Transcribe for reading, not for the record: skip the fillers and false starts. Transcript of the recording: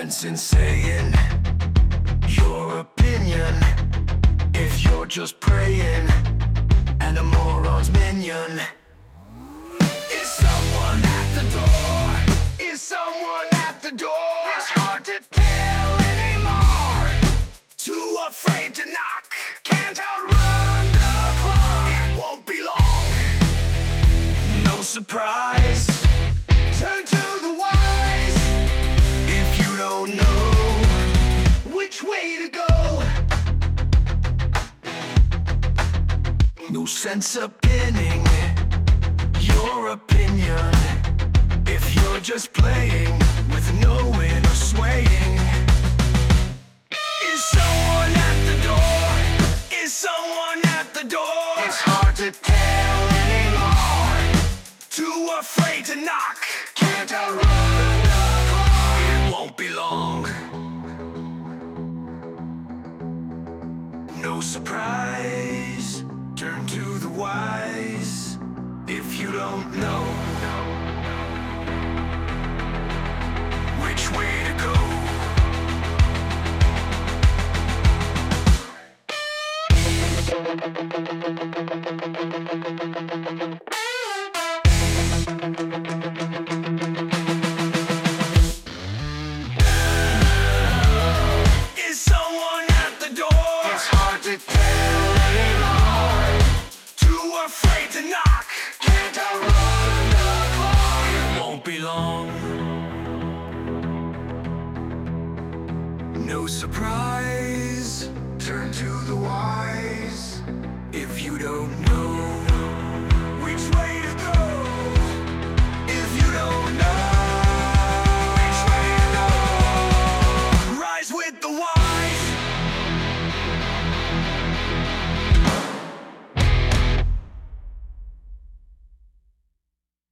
sense in saying your opinion if you're just praying and a moron's minion. Is someone at the door? Is someone at the door? It's hard to tell anymore. Too afraid to knock. Can't outrun the clock. It won't be long. No surprise. Turn to the wise. If you don't know which way to go, no sense of pinning your opinion if you're just playing with no wind or swaying. Is someone at the door? Is someone at the door? It's hard to tell anymore. Too afraid to knock. Can't outrun the clock. It won't be long. No surprise. Turn to the wise if you don't know which way to go. Is someone at the door? It's hard to tell anymore. Too afraid to knock. Can't outrun the clock. It won't be long. No surprise. Turn to the wise if you don't know